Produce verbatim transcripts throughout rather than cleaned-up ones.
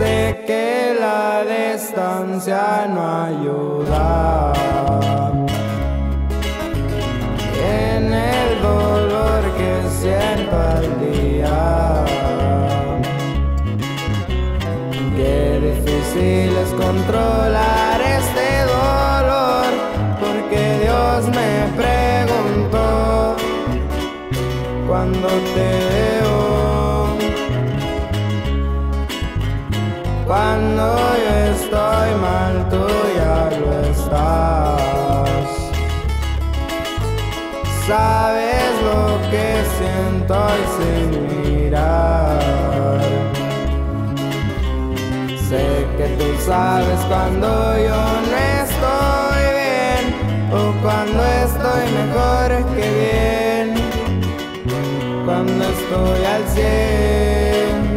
Sé que la distancia no ayuda. En el dolor que siento al día, qué difícil es controlar este dolor, porque Dios me preguntó cuando te veo. Cuando yo estoy mal, tú ya lo estás. Sabes lo que siento y sin mirar. Sé que tú sabes cuando yo no estoy bien, o cuando estoy mejor que bien, cuando estoy al cien.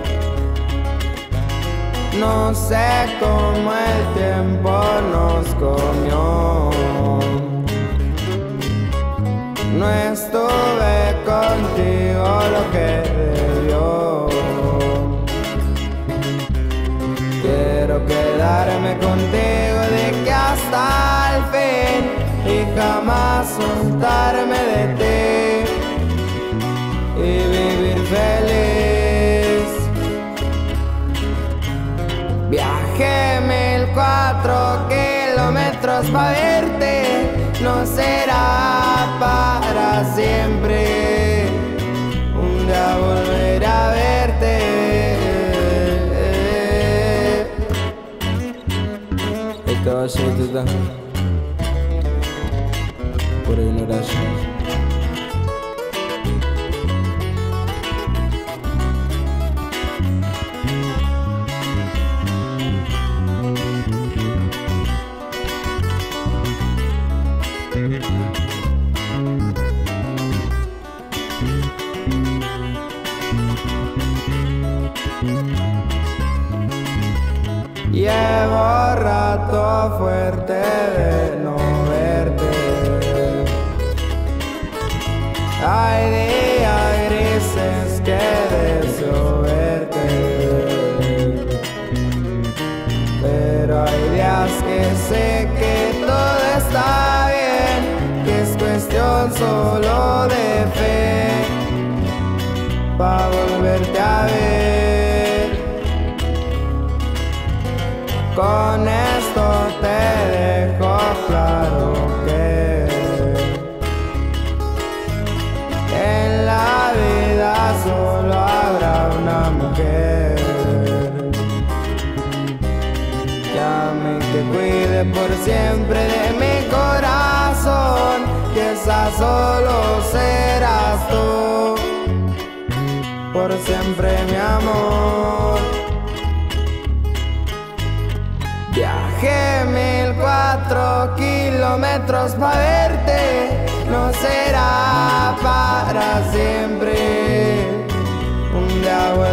No sé cómo el tiempo nos comió. No estuve contigo lo que debió. Quiero quedarme contigo de que hasta el fin y jamás soltarme de ti y vivir feliz. Viajé mil cuatro kilómetros para verte, no será para siempre. Un día volveré a verte. Esta va a ser toda por ignoración. Llevo rato fuerte de no verte. Hay días grises que deseo verte, pero hay días que sé que todo está bien, que es cuestión solo de fe, pa' volverte a ver. Con esto te dejo claro que en la vida solo habrá una mujer que ame y que cuide por siempre de mi corazón, que esa solo serás tú, por siempre mi amor. Viajé mil cuatro kilómetros pa' verte, no será para siempre. Un día